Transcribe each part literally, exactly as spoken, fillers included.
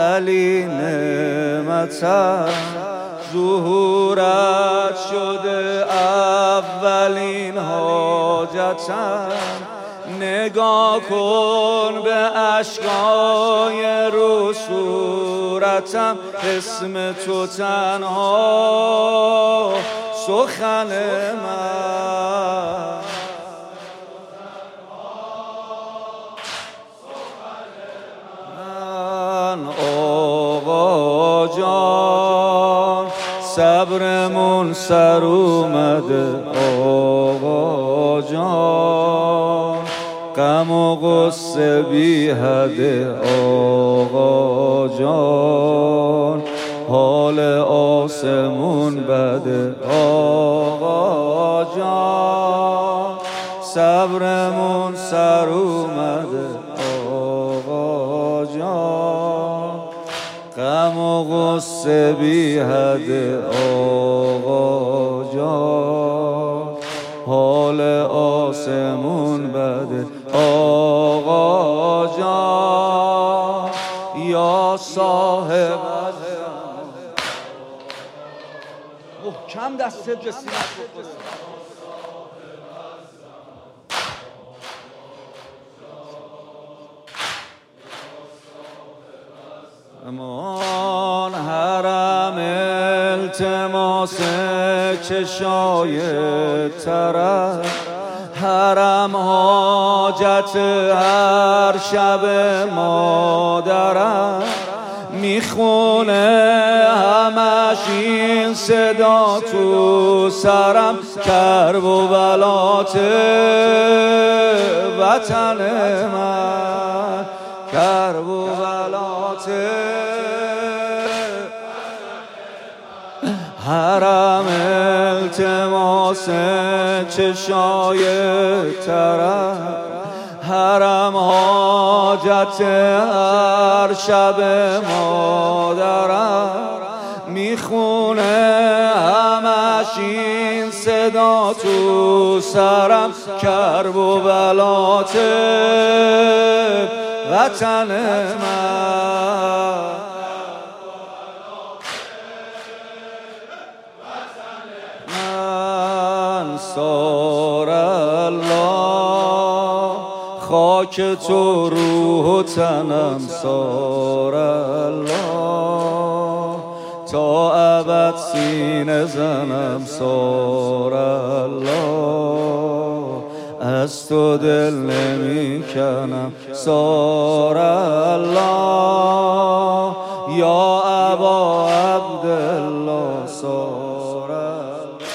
ولی نعمتم ظهورت شده اولین حاجتم. نگاه کن به اشکای رو صورتم، اسم تو تنها سخن من. من آقا جان صبرمون سر اومده، آقا جان غم و غصه بی حده، آقا جان حال آسمون بده، آقا جان صبرمون سر اومده، آقا جان غم و غصه بی حده، آقا جان حال آسمون بده، آقا جان یا صاحب محکم دستت به سینه‌ت بخوره. امان حرم التماس چشای طرف، حرم حاجت هر شب مادرم، میخونه همش این صدا تو سرم، کرب و بلات وطن من، کرب و بلات حرم التماس چشای طرف، حرم حاجت هر شب مادرم، میخونه همش این صدا تو سرم، کرب و بلات وطن من. انصار الله خاک تو روح و تنم، انصار الله تا ابد سینه زنم، انصار الله از تو دل نمی کنم، انصار الله یا ابا عبدالله، انصار الله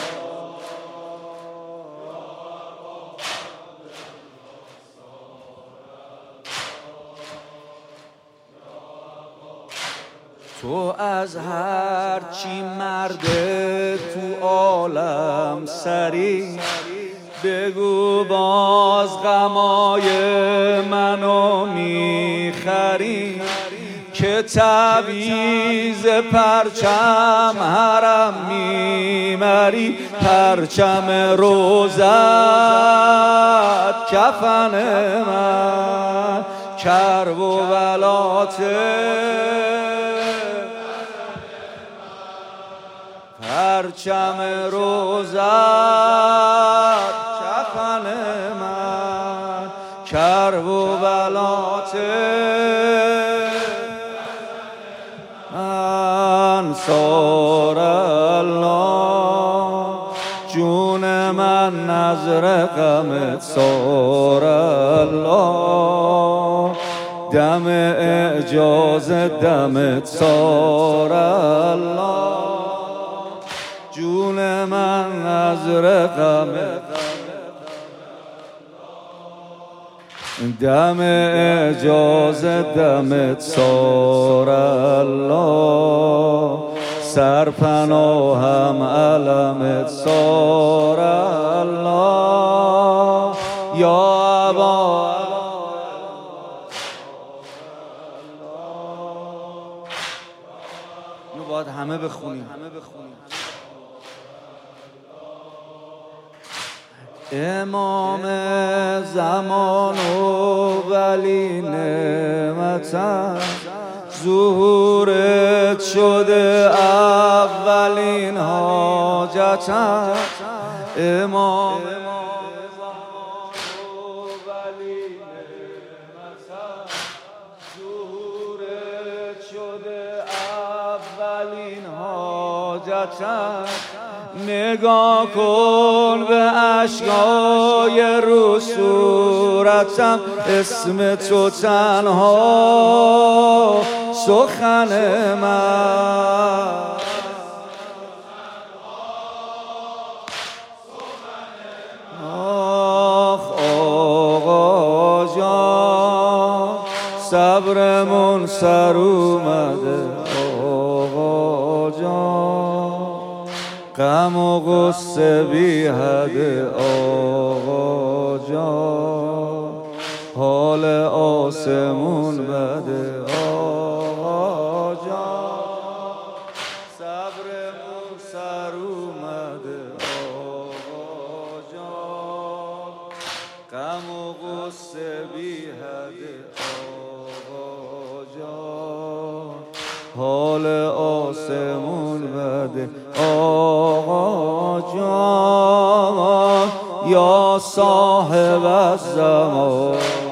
تو از هر چی مرد تو عالم سری، بگو باز غمای منو میخری، که تعویض پرچم حرم میمری، پرچم روزت کفن من، کرب و بلات پرچم روزت کفن من، کرب و بلات انصار الله جون من نظر غمت، انصار الله دم اعجاز دمت، انصار الله جون من نظر غمت، دم اعجاز دمت، انصار الله سرپناهم علمت، انصار الله یا ابا اینو باید همه بخونیم. امام زمان و ولی نعمتم ظهورت شده اولین حاجتم امام ظهورت شده اولین حاجتم نگاه کن به اشکای رو صورتم اسم تو تنها سخن من آخ آقا جان صبرمون سر اومده آقا جان غم و غصه بی حده آقا جان حال آسمون بده آقا جان صبرمون سر اومده آقا جان غم و غصه بی حده آقا جان حال آسمون بده آقا جان یا صاحب الزمان